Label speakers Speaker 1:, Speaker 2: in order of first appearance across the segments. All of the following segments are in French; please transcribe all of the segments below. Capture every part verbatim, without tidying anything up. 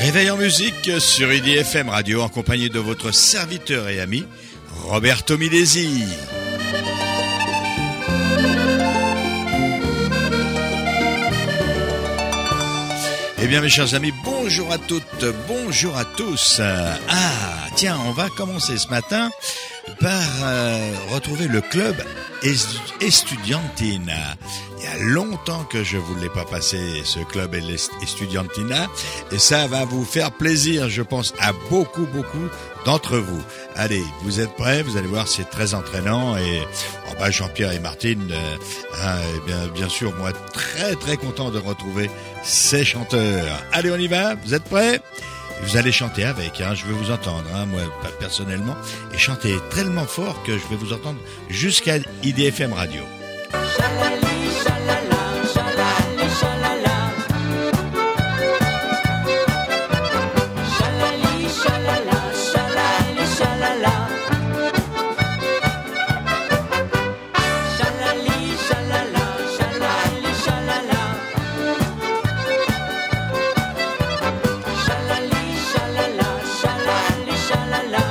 Speaker 1: Réveil en musique sur I D F M Radio en compagnie de votre serviteur et ami Roberto Milesi. Eh bien mes chers amis, bonjour à toutes, bonjour à tous. Ah, tiens, on va commencer ce matin par euh, retrouver le club Estudiantina. Il y a longtemps que je vous l'ai pas passé, ce club Estudiantina, et ça va vous faire plaisir, je pense, à beaucoup, beaucoup d'entre vous. Allez, vous êtes prêts? Vous allez voir, c'est très entraînant. Et oh bah, Jean-Pierre et Martine, euh, hein, et bien, bien sûr, moi, très, très content de retrouver ces chanteurs. Allez, on y va? Vous êtes prêts? Vous allez chanter avec, hein, je vais vous entendre, hein, moi personnellement, et chanter tellement fort que je vais vous entendre jusqu'à I D F M Radio.
Speaker 2: Shalali, shalala, shalali, shalala. Shalali, shalala, shalali, shalala. Shalali, shalala, shalali, shalala. Shalali, shalala, shalali, shalala.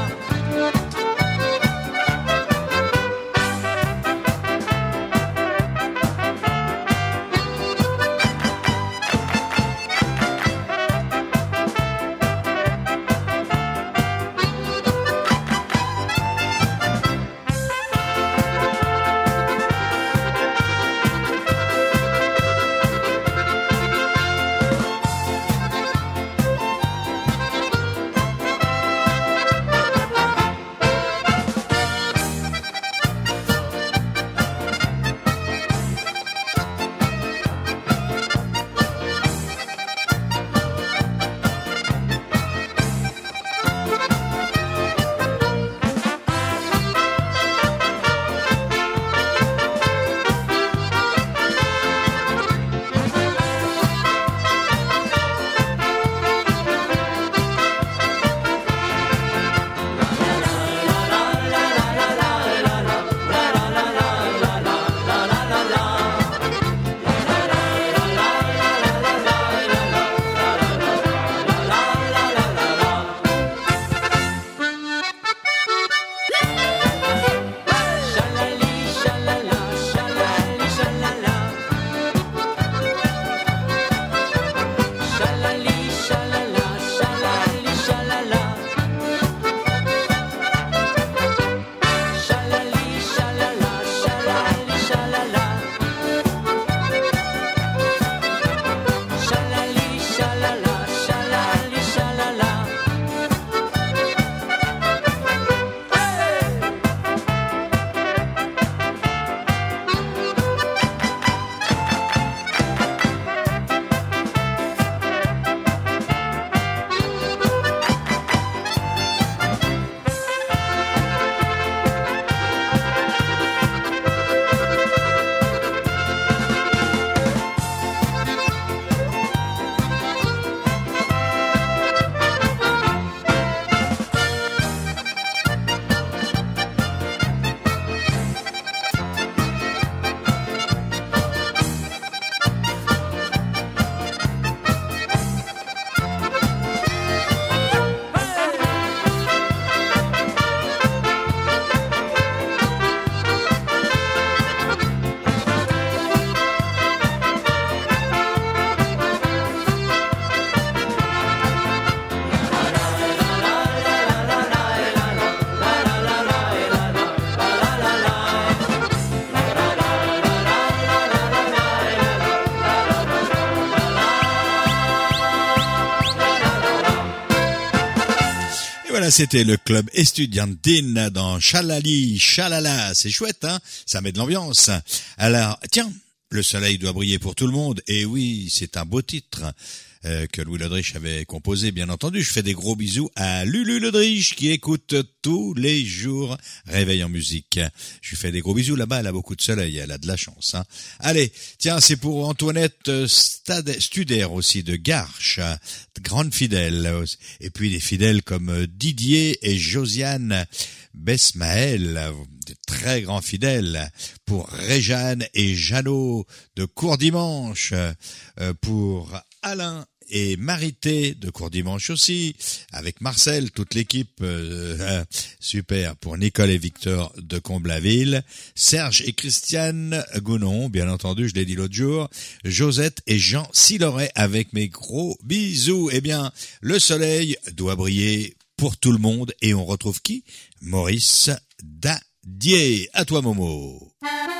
Speaker 1: C'était le club Estudiantina dans Shalali, Shalala. C'est chouette, hein? Ça met de l'ambiance. Alors, tiens, le soleil doit briller pour tout le monde. Et oui, c'est un beau titre euh, que Louis Ledrich avait composé, bien entendu. Je fais des gros bisous à Lulu Ledrich qui écoute tous les jours Réveil en musique. Je lui fais des gros bisous là-bas. Elle a beaucoup de soleil. Elle a de la chance, hein? Allez, tiens, c'est pour Antoinette Stade, Studer aussi de Garches, grande fidèle. Et puis des fidèles comme Didier et Josiane Besmaël, de très grands fidèles, pour Réjeanne et Jeannot de Courdimanche, pour Alain et Marité de Courdimanche aussi, avec Marcel, toute l'équipe, euh, super, pour Nicole et Victor de Comblaville, Serge et Christiane Gounon, bien entendu, je l'ai dit l'autre jour, Josette et Jean Siloret avec mes gros bisous. Eh bien, le soleil doit briller pour tout le monde et on retrouve qui? Maurice Dadier. À toi, Momo.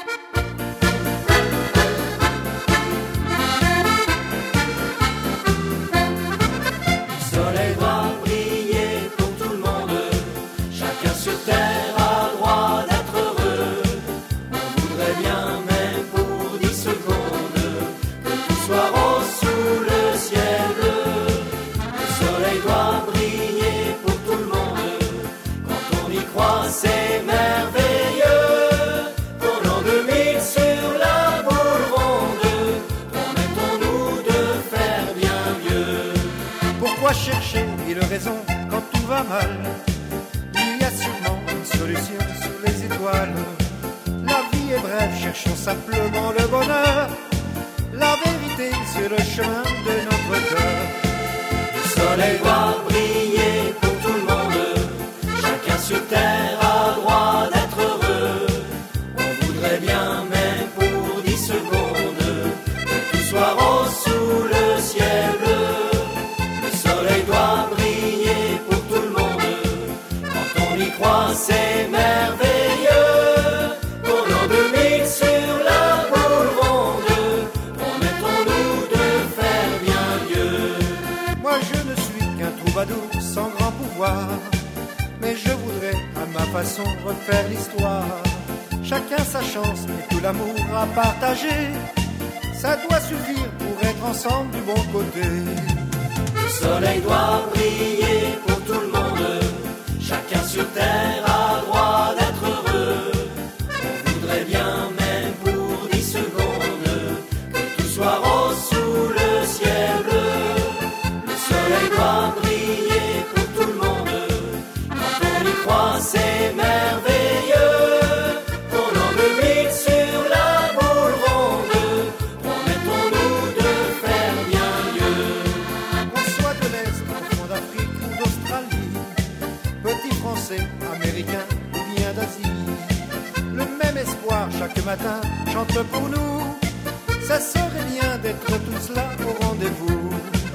Speaker 2: Soleil doit briller pour tout le monde. Chacun sur terre a droit d'être heureux. On voudrait bien, même pour dix secondes, que tout soit rose sous le ciel bleu. Le soleil doit briller pour tout le monde. Quand on y croit, c'est merveilleux. Pour l'an deux mille sur la boule ronde, promettons-nous de faire bien mieux.
Speaker 3: Pourquoi chercher mille raisons quand tout va mal? Il y a sûrement une solution sous les étoiles. La vie est brève, cherchons simplement le bonheur. La vérité sur le chemin de notre cœur.
Speaker 2: Le soleil doit briller pour tout le monde. Chacun sur terre a droit d'être heureux. On voudrait bien, même pour dix secondes, que tout soit rose sous le ciel bleu. Le soleil doit briller pour tout le monde. Quand on y croit, c'est merveilleux. Pour l'an deux mille sur la boule ronde, promettons-nous de faire bien mieux.
Speaker 3: Moi je ne suis qu'un troubadour sans grand pouvoir, mais je voudrais à ma façon refaire l'histoire. Chacun sa chance et tout l'amour à partager, ça doit suffire pour être ensemble du bon côté.
Speaker 2: Le soleil doit briller pour tout le monde. Chacun sur terre a droit d'être heureux. On voudrait bien, même pour dix secondes, que tout soit rose sous le ciel bleu. Le soleil doit briller pour tout le monde. Quand on y croit, c'est merveilleux. Pour l'an deux mille sur la boule ronde, promettons-nous de faire bien mieux.
Speaker 3: Qu'on soit de l'Est, enfant d'Afrique ou d'Australie, petit français, américain ou bien d'Asie, le même espoir chaque matin chante pour nous. Ça serait bien d'être tous là au rendez-vous.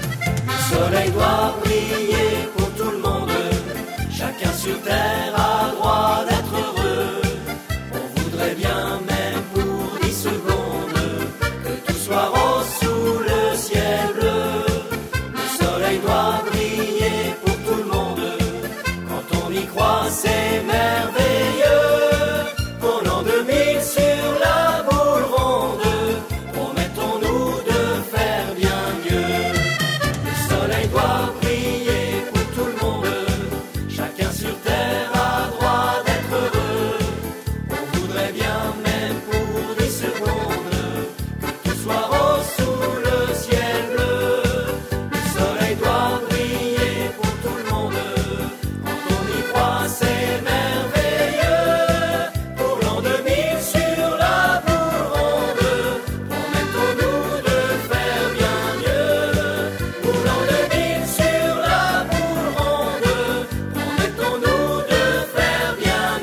Speaker 2: Le soleil doit briller pour tout le monde. Chacun sur terre a droit d'être heureux. On voudrait bien, même pour dix secondes, que tout soit rose sous le ciel bleu. Le soleil doit briller pour tout le monde. Quand on y croit, c'est merveilleux. Pour l'an deux mille sur la boule ronde, promettons-nous de faire bien mieux. Le soleil doit briller pour tout le monde. Chacun sur terre a droit d'être heureux. On voudrait bien, même pour dix secondes, que tout soit rose sous le ciel bleu. Le soleil doit briller pour tout le monde. Quand on y croit, c'est merveilleux. Pour l'an deux mille sur la boule ronde, promettons-nous de faire bien mieux. Pour l'an deux mille sur la boule ronde, promettons-nous de faire bien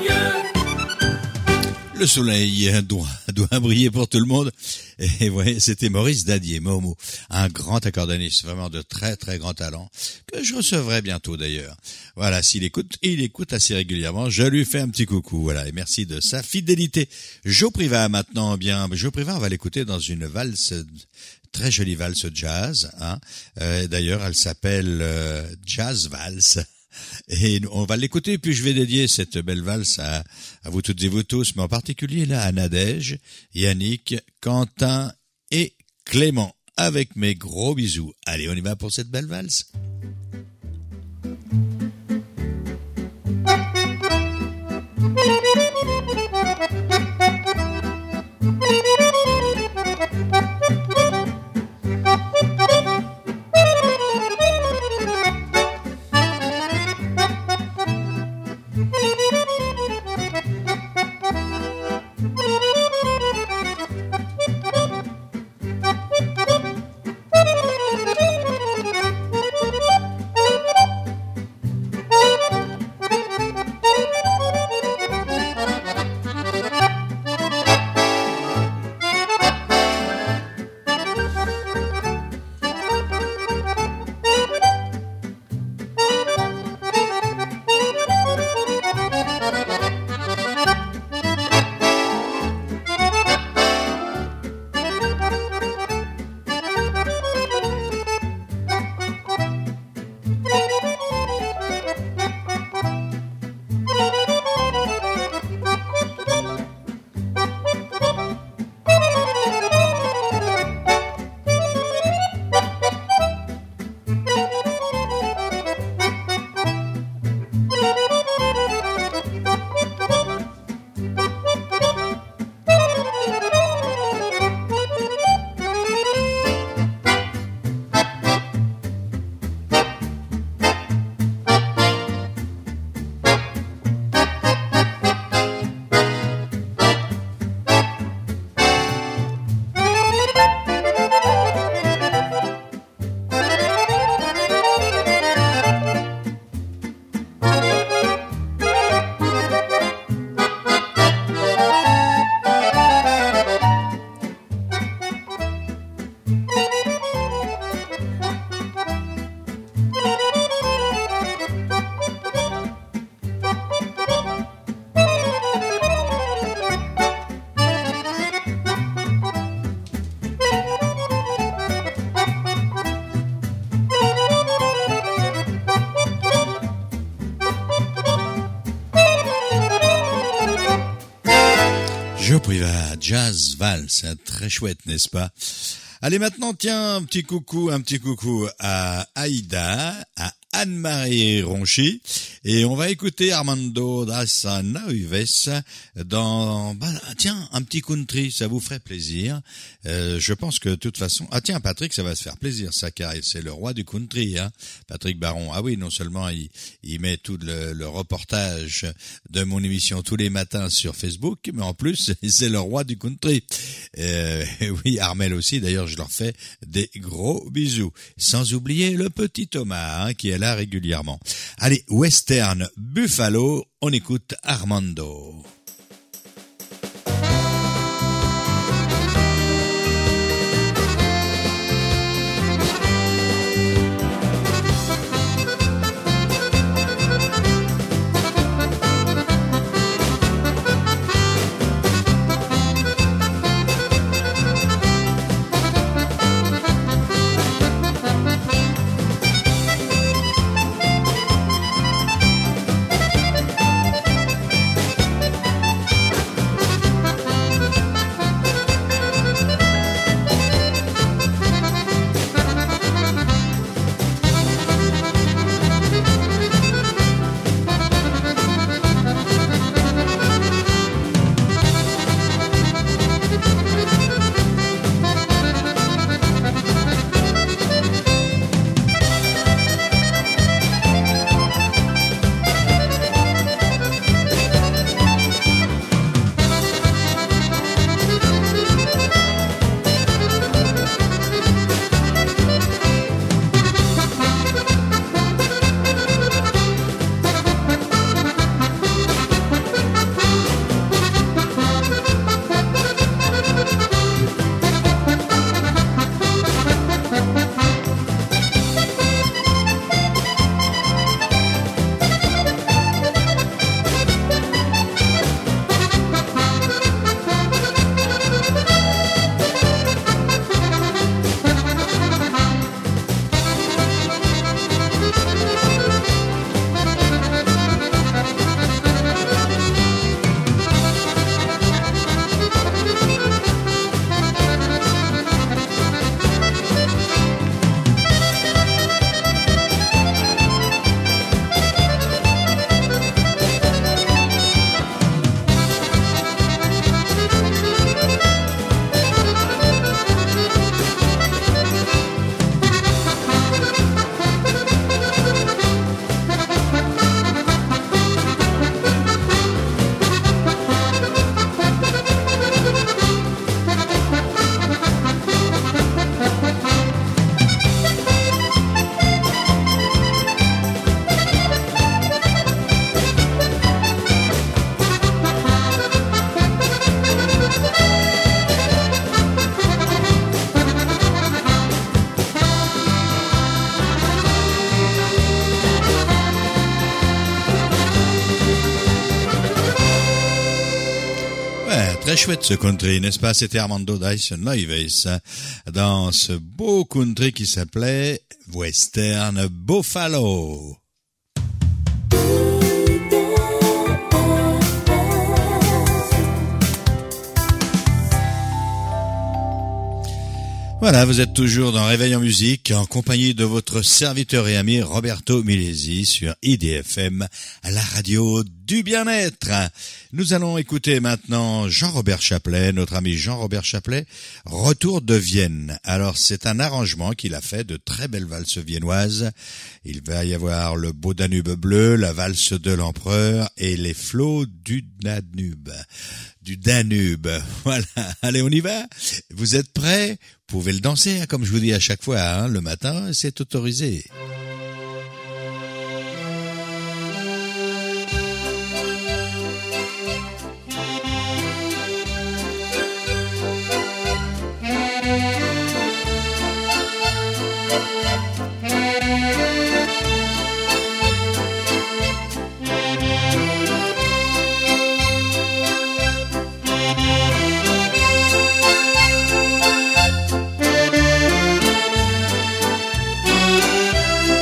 Speaker 2: mieux.
Speaker 1: Le soleil doit, doit briller pour tout le monde. Et vous voyez, c'était Maurice Dadier, Momo, un grand accordéoniste, vraiment de très très grand talent, que je recevrai bientôt d'ailleurs. Voilà, s'il écoute, il écoute assez régulièrement, je lui fais un petit coucou, voilà, et merci de sa fidélité. Joe Priva maintenant, bien, Joe Priva, on va l'écouter dans une valse, très jolie valse jazz, hein. Euh, d'ailleurs, elle s'appelle euh, Jazz Valse. Et on va l'écouter, puis je vais dédier cette belle valse à, à vous toutes et vous tous, mais en particulier là à Nadège, Yannick, Quentin et Clément, avec mes gros bisous. Allez, on y va pour cette belle valse. Jazz Valse, hein, très chouette, n'est-ce pas? Allez, maintenant, tiens, un petit coucou, un petit coucou à Aïda, à Anne-Marie Ronchi, et on va écouter Armando das Naives dans, bah, tiens, un petit country, ça vous ferait plaisir. Euh, je pense que de toute façon, ah tiens, Patrick, ça va se faire plaisir, ça, car c'est le roi du country, hein, Patrick Baron. Ah oui, non seulement il, il met tout le, le reportage de mon émission tous les matins sur Facebook, mais en plus, c'est le roi du country. Euh, oui, Armel aussi, d'ailleurs, je leur fais des gros bisous. Sans oublier le petit Thomas, hein, qui est là régulièrement. Allez, Western Buffalo, on écoute Armando. Très chouette ce country, n'est-ce pas? C'était Armando das Naives dans ce beau country qui s'appelait Western Buffalo. Voilà, vous êtes toujours dans Réveil en musique en compagnie de votre serviteur et ami Roberto Milesi sur I D F M, la radio du bien-être. Nous allons écouter maintenant Jean-Robert Chaplet, notre ami Jean-Robert Chaplet, Retour de Vienne. Alors c'est un arrangement qu'il a fait de très belles valses viennoises. Il va y avoir le beau Danube bleu, la valse de l'empereur et les flots du Danube. Du Danube. Voilà. Allez, on y va. Vous êtes prêts? Vous pouvez le danser, hein, comme je vous dis à chaque fois, hein, le matin, c'est autorisé.
Speaker 4: Thank you.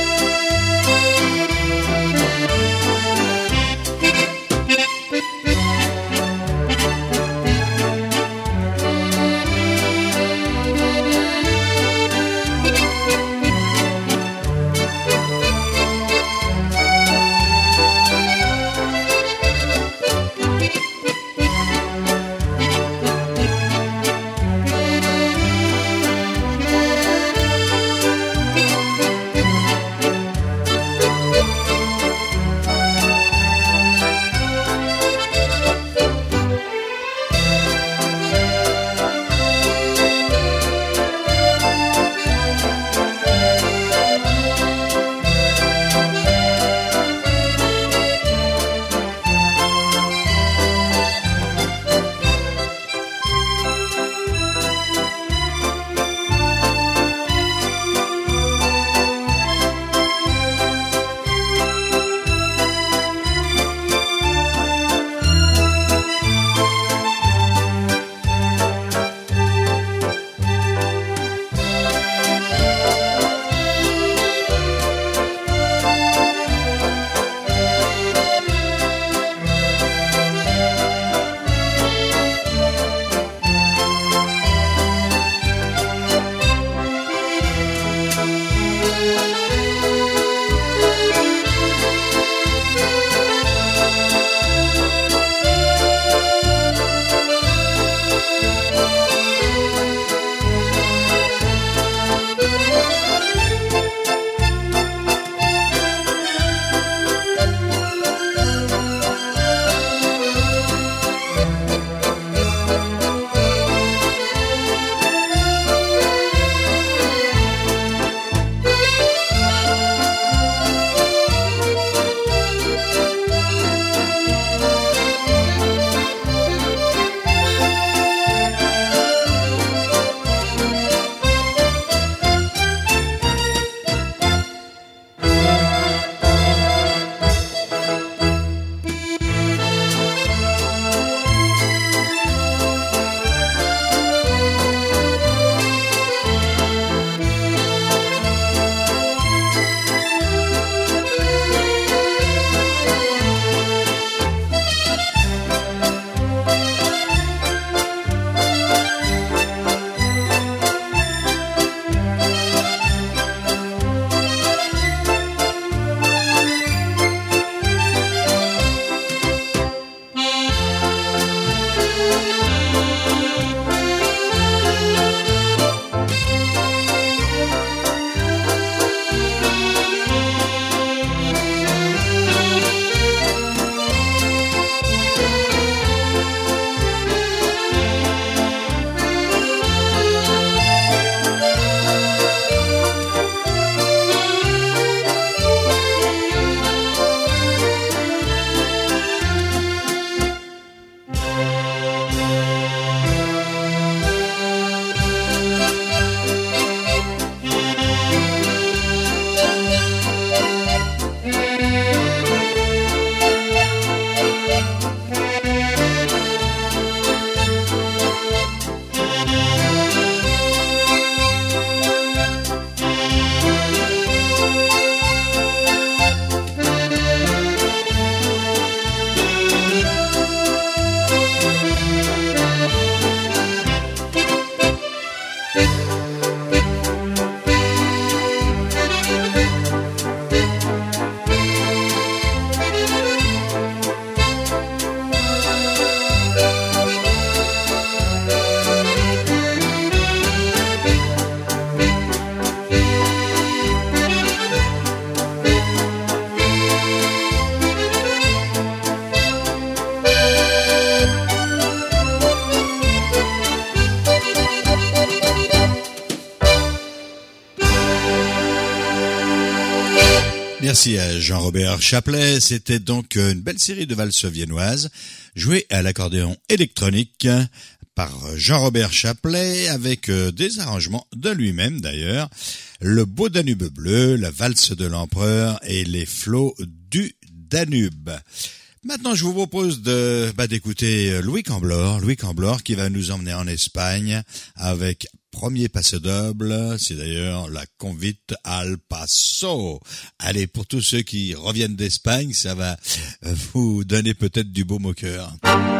Speaker 1: Merci à Jean-Robert Chaplet. C'était donc une belle série de valses viennoises jouées à l'accordéon électronique par Jean-Robert Chaplet avec des arrangements de lui-même d'ailleurs. Le beau Danube bleu, la valse de l'empereur et les flots du Danube. Maintenant, je vous propose de bah, d'écouter Louis Camblor, Louis Camblor qui va nous emmener en Espagne avec premier passe doble, c'est d'ailleurs la convite al paso. Allez, pour tous ceux qui reviennent d'Espagne, ça va vous donner peut-être du baume au cœur.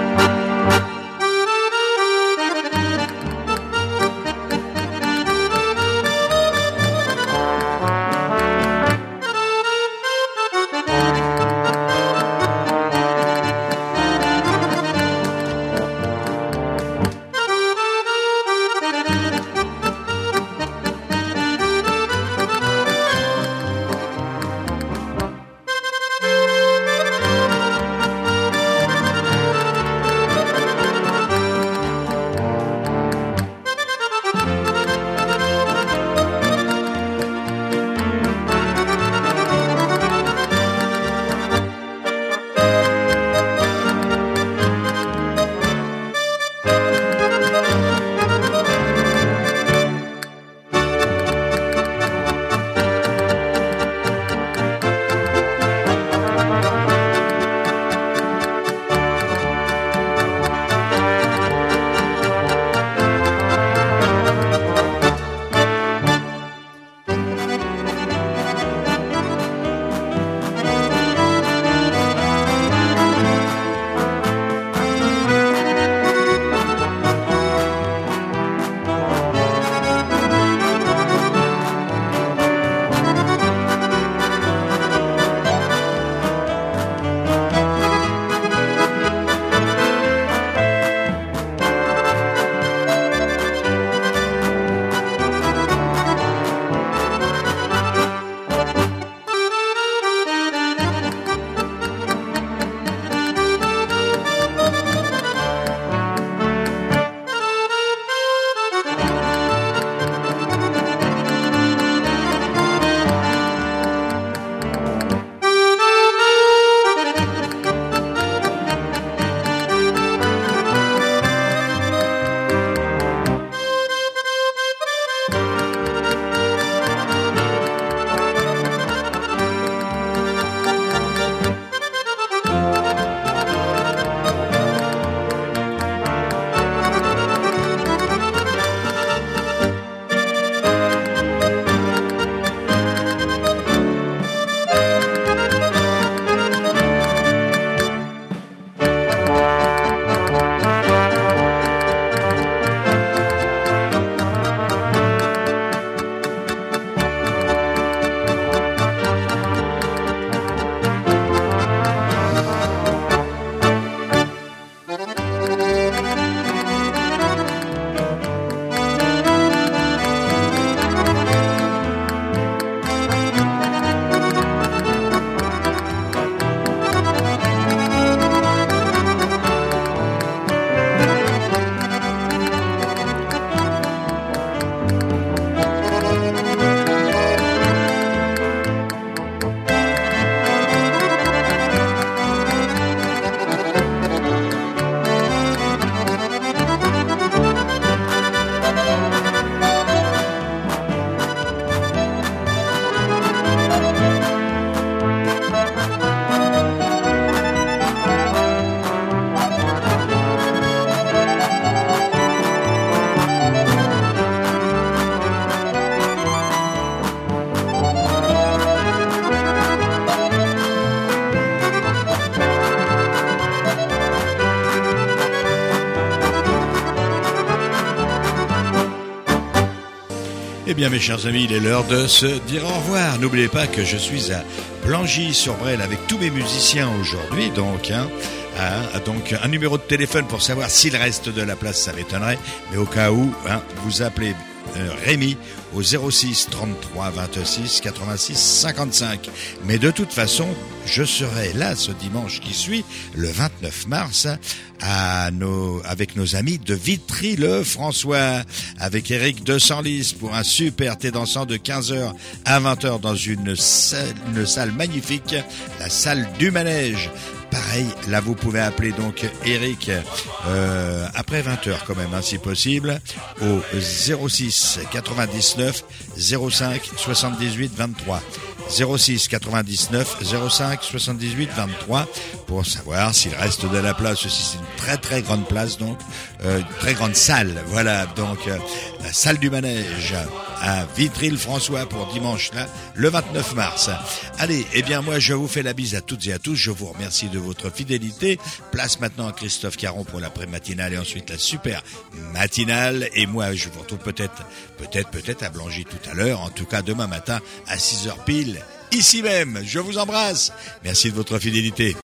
Speaker 1: Eh bien mes chers amis, il est l'heure de se dire au revoir. N'oubliez pas que je suis à Blangy-sur-Brel avec tous mes musiciens aujourd'hui, donc hein, hein, donc un numéro de téléphone pour savoir s'il reste de la place, ça m'étonnerait, mais au cas où, hein, vous appelez euh, Rémi au zéro six trente-trois vingt-six quatre-vingt-six cinquante-cinq. Mais de toute façon, je serai là ce dimanche qui suit, le vingt-neuf mars, à nos, avec nos amis de Vitry-le-François, avec Eric de Senlis pour un super thé dansant de quinze heures à vingt heures dans une salle, une salle magnifique, la salle du manège. Pareil, là vous pouvez appeler donc Eric euh, après vingt heures quand même, hein, si possible, au zéro six quatre-vingt-dix-neuf zéro cinq soixante-dix-huit vingt-trois. zéro six quatre-vingt-dix-neuf zéro cinq soixante-dix-huit vingt-trois pour savoir s'il reste de la place aussi. C'est une très très grande place, donc euh, une très grande salle. Voilà, donc euh, la salle du manège à Vitry-le-François pour dimanche là, le vingt-neuf mars. Allez, eh bien moi je vous fais la bise à toutes et à tous. Je vous remercie de votre fidélité. Place maintenant à Christophe Caron pour l'après-matinale et ensuite la super matinale. Et moi je vous retrouve peut-être, peut-être, peut-être à Blangy tout à l'heure. En tout cas demain matin à six heures pile. Ici même, je vous embrasse. Merci de votre fidélité.